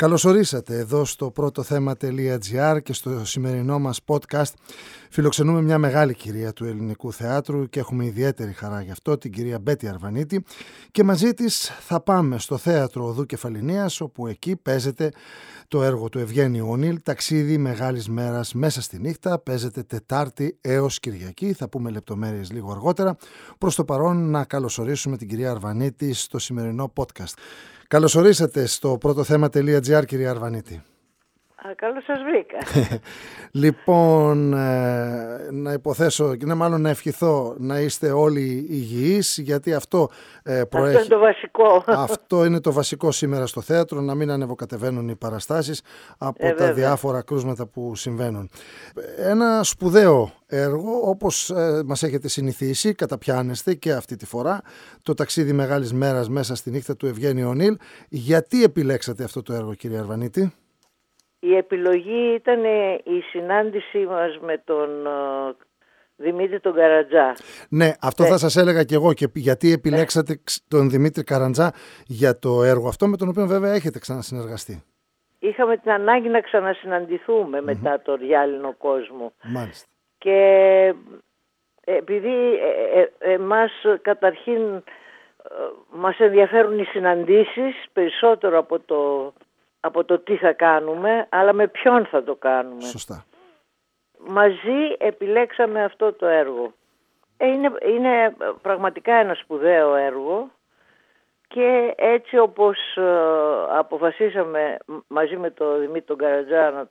Καλώς ορίσατε εδώ στο πρώτοθέμα.gr και στο σημερινό μας podcast. Φιλοξενούμε μια μεγάλη κυρία του ελληνικού θεάτρου και έχουμε ιδιαίτερη χαρά γι' αυτό, την κυρία Μπέτη Αρβανίτη, και μαζί της θα πάμε στο θέατρο Οδού Κεφαληνίας, όπου εκεί παίζεται το έργο του Ευγένιου Ονίλ, «Ταξίδι μεγάλης μέρας μέσα στη νύχτα». Παίζεται Τετάρτη έως Κυριακή, θα πούμε λεπτομέρειες λίγο αργότερα. Προς το παρόν να καλωσορίσουμε την κυρία Αρβανίτη στο σημερινό podcast. Καλώς ορίσατε στο πρώτοθέμα.gr, κυρία Αρβανίτη. Καλώς σας βρήκα. Λοιπόν, να υποθέσω, μάλλον να ευχηθώ να είστε όλοι υγιείς, γιατί αυτό προέχει. Αυτό είναι το βασικό. Αυτό είναι το βασικό σήμερα στο θέατρο, να μην ανεβοκατεβαίνουν οι παραστάσεις από τα διάφορα κρούσματα που συμβαίνουν. Ένα σπουδαίο έργο, όπως μας έχετε συνηθίσει, καταπιάνεστε και αυτή τη φορά, το «Ταξίδι μεγάλης μέρας μέσα στη νύχτα» του Ευγένιου Ονίλ. Γιατί επιλέξατε αυτό το έργο, κυρία Αρβανίτη? Η επιλογή ήταν η συνάντησή μας με τον Δημήτρη τον Καρατζά. Ναι, αυτό θα σας έλεγα και εγώ. Και γιατί επιλέξατε τον Δημήτρη Καρατζά για το έργο αυτό, με τον οποίο βέβαια έχετε ξανασυνεργαστεί? Είχαμε την ανάγκη να ξανασυναντηθούμε μετά το διάλυνο κόσμο. Μάλιστα. Και επειδή εμάς καταρχήν μας ενδιαφέρουν οι συναντήσεις περισσότερο από το τι θα κάνουμε, αλλά με ποιον θα το κάνουμε. Σωστά. Μαζί επιλέξαμε αυτό το έργο. Είναι πραγματικά ένα σπουδαίο έργο και έτσι όπως αποφασίσαμε μαζί με τον Δημήτρη τον Καρατζά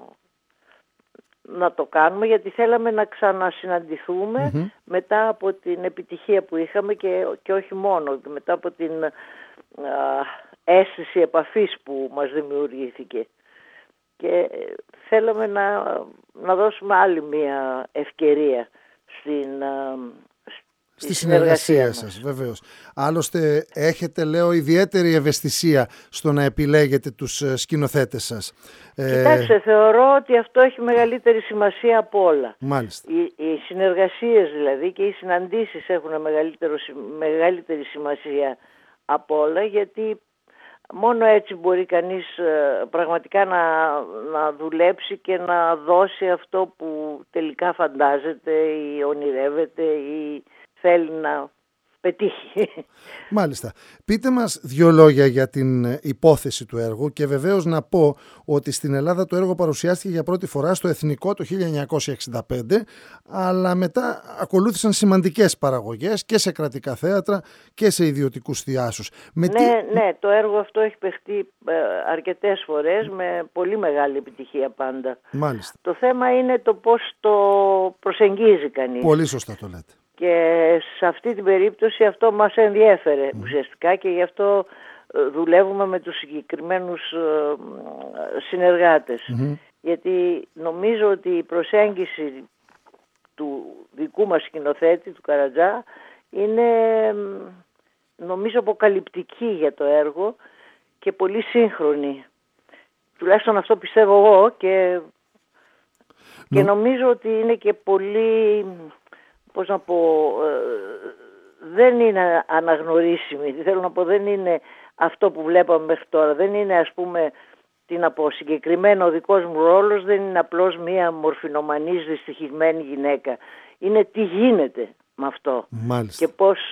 να το κάνουμε, γιατί θέλαμε να ξανασυναντηθούμε μετά από την επιτυχία που είχαμε και όχι μόνο, μετά από την αίσθηση επαφής που μας δημιουργήθηκε. Και θέλαμε να δώσουμε άλλη μια ευκαιρία στη συνεργασία σας. Βεβαίως. Άλλωστε έχετε, λέω, ιδιαίτερη ευαισθησία στο να επιλέγετε τους σκηνοθέτες σας. Κοιτάξτε, θεωρώ ότι αυτό έχει μεγαλύτερη σημασία από όλα. Μάλιστα. Οι συνεργασίες δηλαδή και οι συναντήσεις έχουν μεγαλύτερη σημασία από όλα, γιατί μόνο έτσι μπορεί κανείς πραγματικά να δουλέψει και να δώσει αυτό που τελικά φαντάζεται ή ονειρεύεται ή θέλει να πετύχει. Μάλιστα. Πείτε μας δύο λόγια για την υπόθεση του έργου και βεβαίως να πω ότι στην Ελλάδα το έργο παρουσιάστηκε για πρώτη φορά στο Εθνικό το 1965, αλλά μετά ακολούθησαν σημαντικές παραγωγές και σε κρατικά θέατρα και σε ιδιωτικούς θειάσους. Ναι, το έργο αυτό έχει παιχτεί αρκετές φορές με πολύ μεγάλη επιτυχία πάντα. Μάλιστα. Το θέμα είναι το πώς το προσεγγίζει κανείς. Πολύ σωστά το λέτε. Και σε αυτή την περίπτωση αυτό μας ενδιέφερε ουσιαστικά και γι' αυτό δουλεύουμε με τους συγκεκριμένους συνεργάτες. Γιατί νομίζω ότι η προσέγγιση του δικού μας σκηνοθέτη, του Καρατζά, είναι νομίζω αποκαλυπτική για το έργο και πολύ σύγχρονη. Τουλάχιστον αυτό πιστεύω εγώ και νομίζω ότι είναι και πολύ... Πώς να πω, δεν είναι αναγνωρίσιμη. Θέλω να πω, δεν είναι αυτό που βλέπαμε μέχρι τώρα. Δεν είναι, ας πούμε, τι να πω, συγκεκριμένο ο δικός μου ρόλος, δεν είναι απλώς μία μορφινομανής δυστυχισμένη γυναίκα. Είναι τι γίνεται με αυτό. Μάλιστα. Και πώς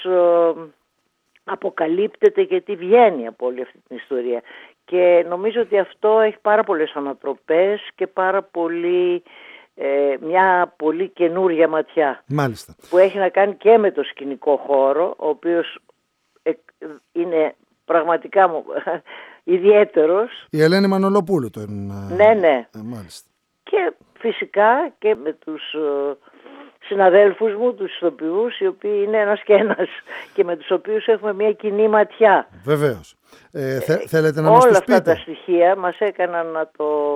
αποκαλύπτεται και τι βγαίνει από όλη αυτή την ιστορία. Και νομίζω ότι αυτό έχει πάρα πολλές ανατροπές και πάρα πολύ... μια πολύ καινούρια ματιά. Μάλιστα. Που έχει να κάνει και με το σκηνικό χώρο, ο οποίος είναι πραγματικά ιδιαίτερος. Η Ελένη Μανολοπούλου το Ναι. Μάλιστα. Και φυσικά και με τους συναδέλφους μου, τους ηθοποιούς, οι οποίοι είναι ένας και ένας και με τους οποίους έχουμε μια κοινή ματιά. Βεβαίως. Θέλετε να μας τους πείτε? Όλα αυτά τα στοιχεία μας έκαναν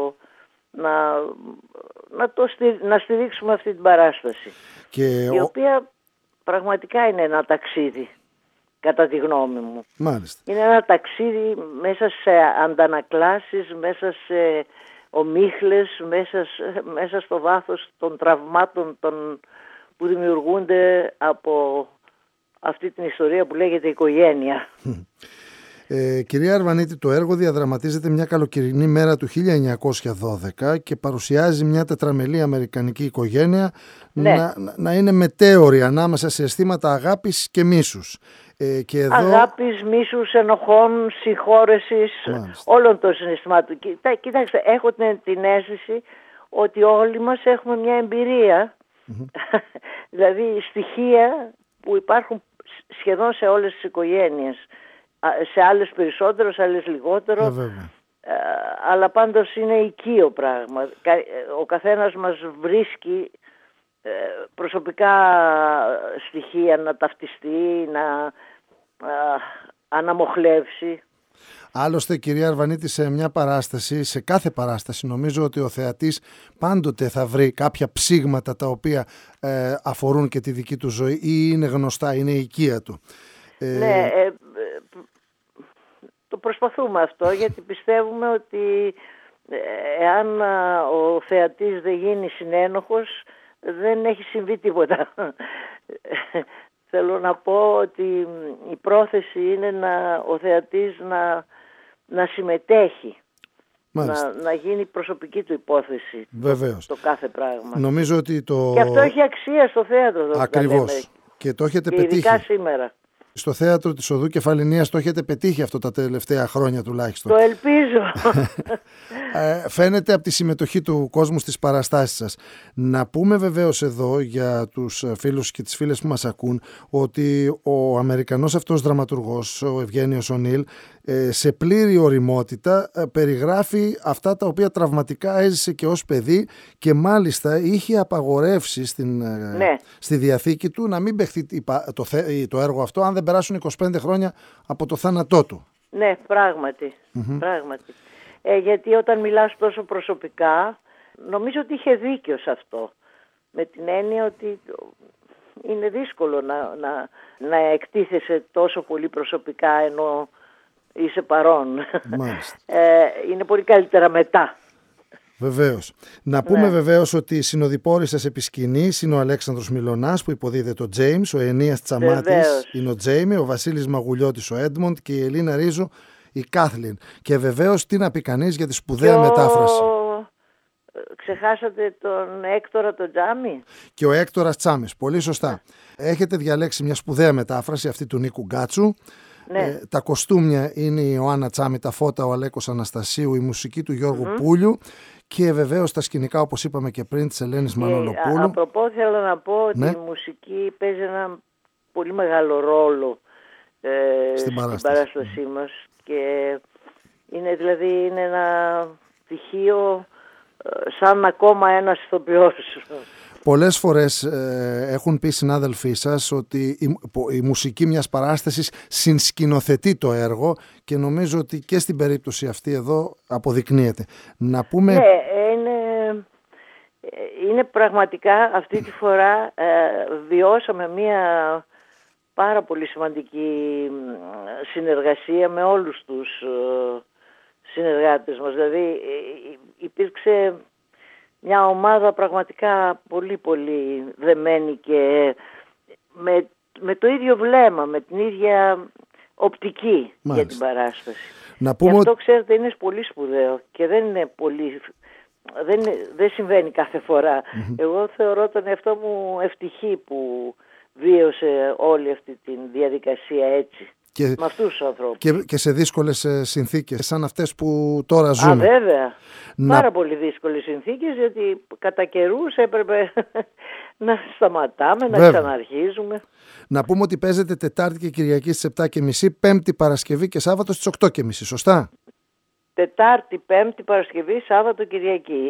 να στηρίξουμε αυτή την παράσταση, η οποία πραγματικά είναι ένα ταξίδι, κατά τη γνώμη μου. Μάλιστα. Είναι ένα ταξίδι μέσα σε αντανακλάσεις, μέσα σε ομίχλες, μέσα στο βάθος των τραυμάτων που δημιουργούνται από αυτή την ιστορία που λέγεται οικογένεια. Κυρία Αρβανίτη, το έργο διαδραματίζεται μια καλοκαιρινή μέρα του 1912 και παρουσιάζει μια τετραμελή αμερικανική οικογένεια να είναι μετέωρη ανάμεσα σε αισθήματα αγάπης και μίσους. Και εδώ... Αγάπης, μίσους, ενοχών, συγχώρεσης, όλων των συναισθημάτων. Κοιτάξτε, έχω την αίσθηση ότι όλοι μας έχουμε μια εμπειρία, δηλαδή στοιχεία που υπάρχουν σχεδόν σε όλες τις οικογένειες. Σε άλλες περισσότερο, σε άλλες λιγότερο, αλλά πάντως είναι οικείο πράγμα. Ο καθένας μας βρίσκει προσωπικά στοιχεία να ταυτιστεί, να αναμοχλεύσει. Άλλωστε, κυρία Αρβανίτη, σε μια παράσταση, σε κάθε παράσταση, νομίζω ότι ο θεατής πάντοτε θα βρει κάποια ψήγματα τα οποία αφορούν και τη δική του ζωή ή είναι γνωστά, είναι η οικία του. Ναι, το προσπαθούμε αυτό, γιατί πιστεύουμε ότι εάν ο θεατής δεν γίνει συνένοχος, δεν έχει συμβεί τίποτα. Θέλω να πω ότι η πρόθεση είναι ο θεατής να συμμετέχει, να γίνει προσωπική του υπόθεση. Βεβαίως. Το κάθε πράγμα. Νομίζω ότι και αυτό έχει αξία στο θέατρο. Ακριβώς. Και το έχετε πετύχει. Ειδικά σήμερα. Στο θέατρο της Οδού Κεφαληνίας το έχετε πετύχει αυτό τα τελευταία χρόνια τουλάχιστον. Το ελπίζω. Φαίνεται από τη συμμετοχή του κόσμου στις παραστάσεις σας. Να πούμε βεβαίως εδώ για τους φίλους και τις φίλες που μας ακούν ότι ο Αμερικανός αυτός δραματουργός, ο Ευγένιος Ονίλ, σε πλήρη ωριμότητα περιγράφει αυτά τα οποία τραυματικά έζησε και ως παιδί και μάλιστα είχε απαγορεύσει στη διαθήκη του να μην παιχθεί το έργο αυτό αν δεν περάσουν 25 χρόνια από το θάνατό του. Ναι, πράγματι. Πράγματι. Γιατί όταν μιλάς τόσο προσωπικά, νομίζω ότι είχε δίκιο σε αυτό. Με την έννοια ότι είναι δύσκολο να εκτίθεσαι τόσο πολύ προσωπικά ενώ είσαι παρόν. Είναι πολύ καλύτερα μετά. Βεβαίως. Να πούμε βεβαίως ότι οι συνοδοιπόροι σας επί σκηνής είναι ο Αλέξανδρος Μιλωνάς που υποδίδεται ο Τζέιμς, ο Ενίας Τσαμάτης είναι ο Τζέιμι, ο Βασίλης Μαγουλιώτης ο Έντμοντ και η Ελίνα Ρίζου η Κάθλιν. Και βεβαίως τι να πει κανείς για τη σπουδαία μετάφραση. Ξεχάσατε τον Έκτορα τον Τζάμι. Και ο Έκτορας Τσάμις, πολύ σωστά. Έχετε διαλέξει μια σπουδαία μετάφραση αυτή του Νίκου Γκάτσου. Τα κοστούμια είναι η Ιωάννα Τσάμι, τα φώτα ο Αλέκος Αναστασίου, η μουσική του Γιώργου Πούλιου και βεβαίως τα σκηνικά όπως είπαμε και πριν της Ελένης Μανολοπούλου. Απροπό θέλω να πω ότι η μουσική παίζει ένα πολύ μεγάλο ρόλο στην παράστασή μας και είναι ένα στοιχείο σαν ακόμα ένας ηθοποιός. Πολλές φορές έχουν πει συνάδελφοί σας ότι η μουσική μιας παράστασης συνσκηνοθετεί το έργο και νομίζω ότι και στην περίπτωση αυτή εδώ αποδεικνύεται. Να πούμε... Ναι, είναι πραγματικά αυτή τη φορά βιώσαμε μια πάρα πολύ σημαντική συνεργασία με όλους τους συνεργάτες μας. Δηλαδή υπήρξε μια ομάδα πραγματικά πολύ πολύ δεμένη και με το ίδιο βλέμμα, με την ίδια οπτική για την παράσταση. Και αυτό ξέρετε είναι πολύ σπουδαίο και δεν είναι πολύ... Δεν συμβαίνει κάθε φορά. Εγώ θεωρώ τον εαυτό μου ευτυχή που βίωσε όλη αυτή τη διαδικασία έτσι. Με αυτούς τους ανθρώπους. Και σε δύσκολες συνθήκες σαν αυτές που τώρα ζούμε. Βέβαια. Πάρα πολύ δύσκολες συνθήκες, γιατί κατά καιρούς έπρεπε να σταματάμε, να ξαναρχίζουμε. Να πούμε ότι παίζεται Τετάρτη και Κυριακή στις 7.30, Πέμπτη, Παρασκευή και Σάββατο στις 8.30, σωστά? Τετάρτη, Πέμπτη, Παρασκευή, Σάββατο, Κυριακή.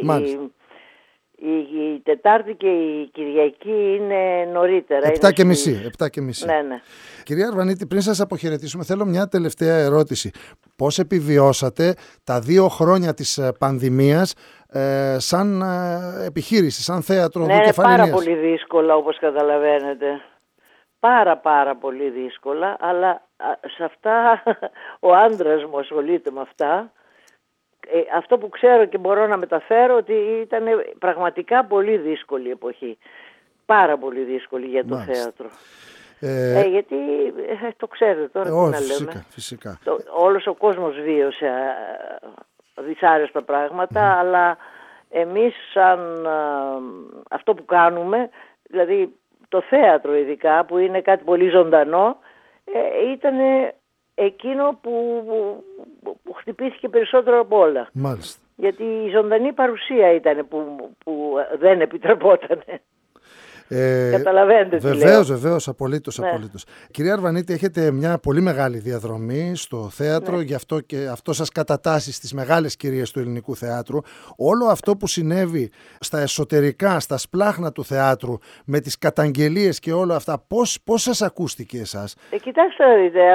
Η Τετάρτη και η Κυριακή είναι νωρίτερα. 7.30. Ναι. Κυρία Αρβανίτη, πριν σας αποχαιρετήσουμε, θέλω μια τελευταία ερώτηση. Πώς επιβιώσατε τα 2 χρόνια της πανδημίας σαν επιχείρηση, σαν θέατρο Οδού Κεφαληνίας? Πάρα πολύ δύσκολα, όπως καταλαβαίνετε. Πάρα πολύ δύσκολα, αλλά σε αυτά ο άντρας μου ασχολείται με αυτά. Αυτό που ξέρω και μπορώ να μεταφέρω ότι ήταν πραγματικά πολύ δύσκολη εποχή. Πάρα πολύ δύσκολη για το θέατρο. Γιατί το ξέρετε τώρα τι να λέμε. Φυσικά. Όλος ο κόσμος βίωσε δυσάρεστα πράγματα, αλλά εμείς σαν αυτό που κάνουμε, δηλαδή το θέατρο ειδικά, που είναι κάτι πολύ ζωντανό, ήταν εκείνο που χτυπήθηκε περισσότερο από όλα. Μάλιστα. Γιατί η ζωντανή παρουσία ήταν που δεν επιτρεπόταν. Καταλαβαίνετε τι λέω. Βεβαίως, απολύτως. Κυρία Αρβανίτη, έχετε μια πολύ μεγάλη διαδρομή στο θέατρο, γι' αυτό και αυτό σας κατατάσσει στις μεγάλες κυρίες του ελληνικού θεάτρου. Όλο αυτό που συνέβη στα εσωτερικά, στα σπλάχνα του θεάτρου, με τις καταγγελίες και όλα αυτά, πώς σας ακούστηκε εσάς? Κοιτάξτε να δείτε,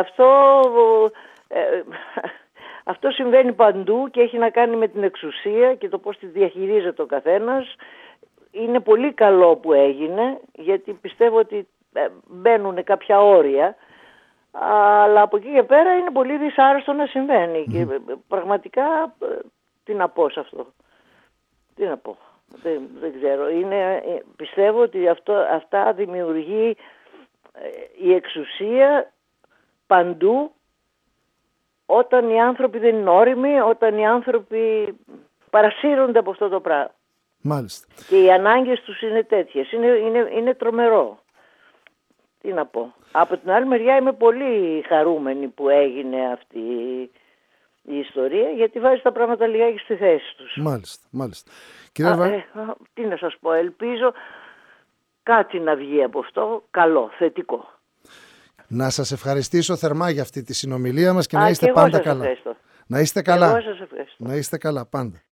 αυτό συμβαίνει παντού και έχει να κάνει με την εξουσία και το πώς τη διαχειρίζεται ο καθένας. Είναι πολύ καλό που έγινε, γιατί πιστεύω ότι μπαίνουν κάποια όρια, αλλά από εκεί και πέρα είναι πολύ δυσάρεστο να συμβαίνει. Και πραγματικά, τι να πω σε αυτό. Τι να πω. Δεν ξέρω. Πιστεύω ότι αυτά δημιουργεί η εξουσία παντού, όταν οι άνθρωποι δεν είναι όριμοι, όταν οι άνθρωποι παρασύρονται από αυτό το πράγμα. Μάλιστα. Και οι ανάγκες τους είναι τέτοιες. Είναι τρομερό. Τι να πω. Από την άλλη μεριά είμαι πολύ χαρούμενη που έγινε αυτή η ιστορία, γιατί βάζει τα πράγματα λιγάκι στη θέση τους. Μάλιστα. Τι να σας πω, ελπίζω κάτι να βγει από αυτό καλό, θετικό. Να σας ευχαριστήσω θερμά για αυτή τη συνομιλία μας και να είστε πάντα καλά. Ευχαριστώ. Να είστε καλά. Εγώ σας ευχαριστώ. Να είστε καλά πάντα.